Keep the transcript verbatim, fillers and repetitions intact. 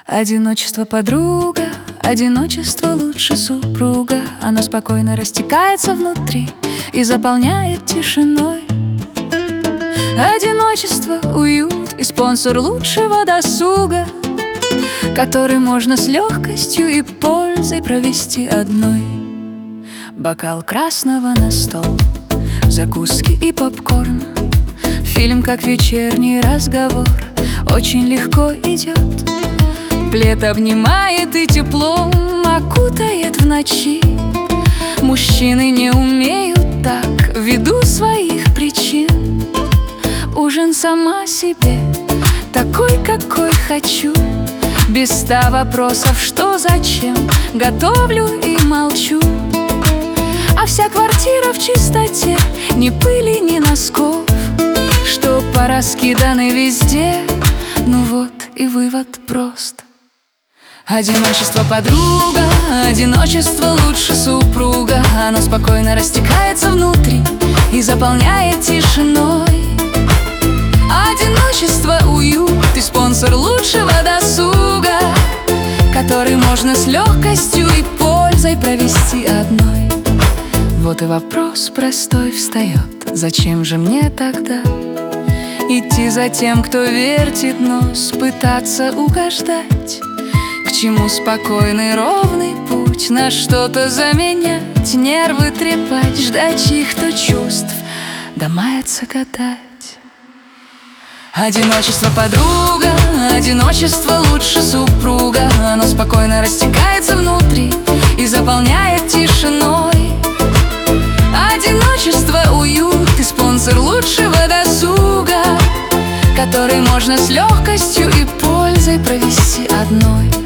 Одиночество подруга, одиночество лучше супруга. Оно спокойно растекается внутри и заполняет тишиной. Одиночество, уют и спонсор лучшего досуга, который можно с легкостью и пользой провести одной. Бокал красного на стол, закуски и попкорн. Фильм как вечерний разговор очень легко идет. Плед обнимает и теплом окутает в ночи. Мужчины не умеют так ввиду своих причин. Ужин сама себе, такой, какой хочу, без ста вопросов, что, зачем, готовлю и молчу. А вся квартира в чистоте, ни пыли, ни носков, что пораскиданы везде. Ну вот и вывод прост. Одиночество подруга, одиночество лучше супруга. Оно спокойно растекается внутри и заполняет тишиной. Одиночество, уют и спонсор лучшего досуга, который можно с легкостью и пользой провести одной. Вот и вопрос простой встает: зачем же мне тогда идти за тем, кто вертит нос, пытаться угождать? К чему спокойный ровный путь, на что-то заменять, нервы трепать, ждать чьих-то чувств, да маяться гадать? Одиночество подруга, одиночество лучше супруга. Оно спокойно растекается внутри и заполняет тишиной. Одиночество, уют и спонсор лучшего досуга, который можно с легкостью и пользой провести одной.